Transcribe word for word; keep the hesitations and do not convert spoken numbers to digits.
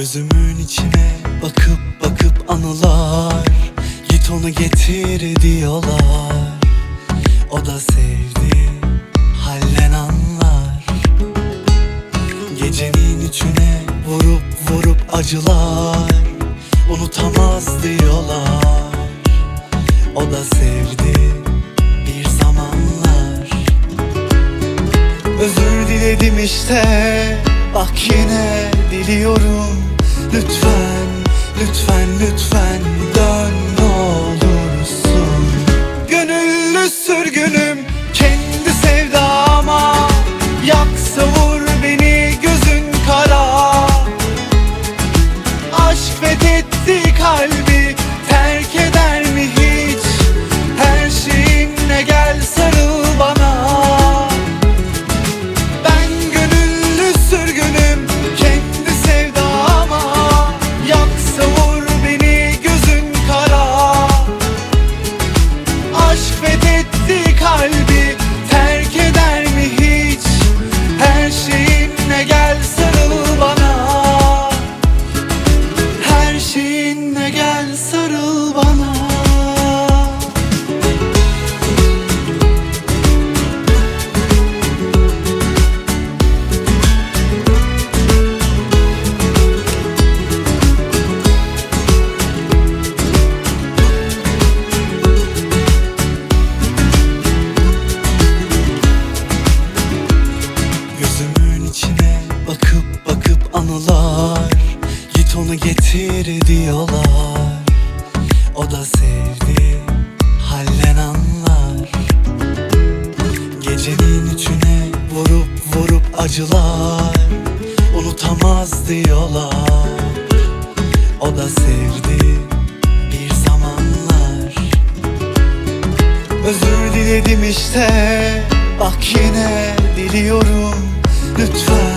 Gözümün içine bakıp bakıp anılar, git onu getir diyorlar. O da sevdi, hallen anlar. Gecenin içine vurup vurup acılar, unutamaz diyorlar. O da sevdi bir zamanlar. Özür diledim işte, bak yine diliyorum. Lütfen, lütfen, lütfen dön ne olursun. Gönüllü sürgünüm kendi sevdama, yak savur beni gözün kara. Aşk fethetti kalbi, terk eder mi hiç? Her şeyinle gel sarıl bana. Ben gönüllü sürgünüm kendi sevdama, yak savur beni gözün kara. Aşk fethetti kalbi, terk eder mi hiç? Her şeyinle gel sarıl bana. Her şeyinle gel sarıl bana. Gözümün içine bakıp bakıp anılar, git onu getir diyorlar. O da sevdi, hallen anlar. Gecenin içine vurup vurup acılar, unutamaz diyorlar. O da sevdi bir zamanlar. Özür diledim işte, bak yine diliyorum. Lütfen